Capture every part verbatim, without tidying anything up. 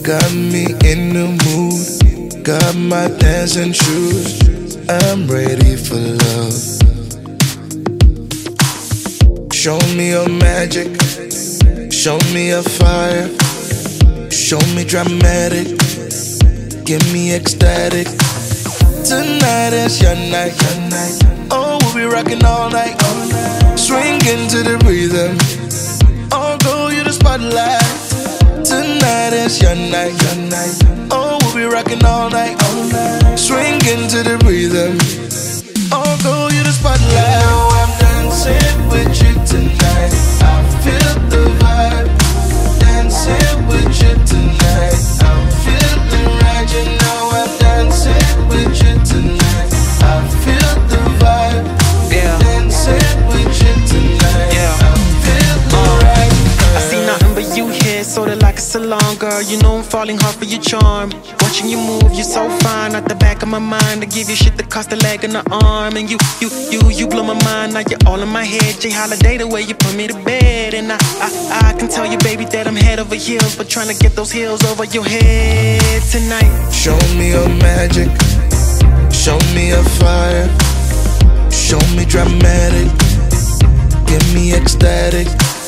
Got me in the mood, got my dancing shoes. I'm ready for love. Show me your magic, show me your fire, show me dramatic, give me ecstatic. Tonight is your night, your night. Oh, we'll be rocking all night, all night. Swing into the rhythm. Oh, go you the spotlight. Tonight is your night, your night. Oh, we'll be rocking all night, all night. Swing into the rhythm. Oh, go you the spotlight. Now I'm dancing with you tonight. I feel the vibe. Dancing with you tonight. I'm feeling right. You know I'm dancing with you tonight. I feel the vibe. Yeah. Dancing with you tonight. Yeah. I'm feeling uh, right. I see nothing but you here, sorta like a salon, girl. You know I'm falling hard for your charm. Watching you move, you're so fine. At the back of my mind, I give you shit that cost a leg and an arm. And you, you, you, you blow my mind. Now you're all in my head. Jay Holiday, the way you put me to bed. And I, I, I can tell you, baby, that I'm head over heels, but trying to get those heels over your head tonight. Show me your magic, show me your fire, show me dramatic, give me ecstatic.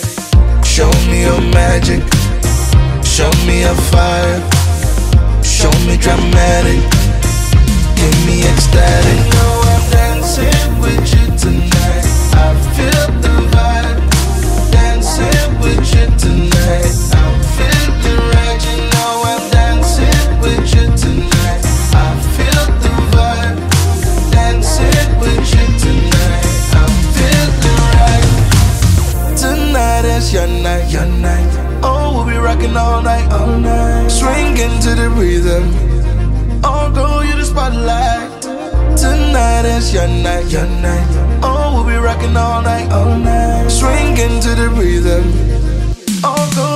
Show me your magic, show me your fire, show me dramatic, give me ecstatic. You know I'm dancing with you tonight. I feel the vibe. Dancing with you tonight. I'm feeling right. You know I'm dancing with you tonight. I feel the vibe. Dancing with you tonight. I'm feeling right. Tonight is your night, your night. Oh, we'll be rocking all night, all night. Swing into the rhythm. Oh, go you the spotlight. Tonight is your night, your night. Oh, we'll be rocking all night, all night. Swing into the rhythm. Oh, go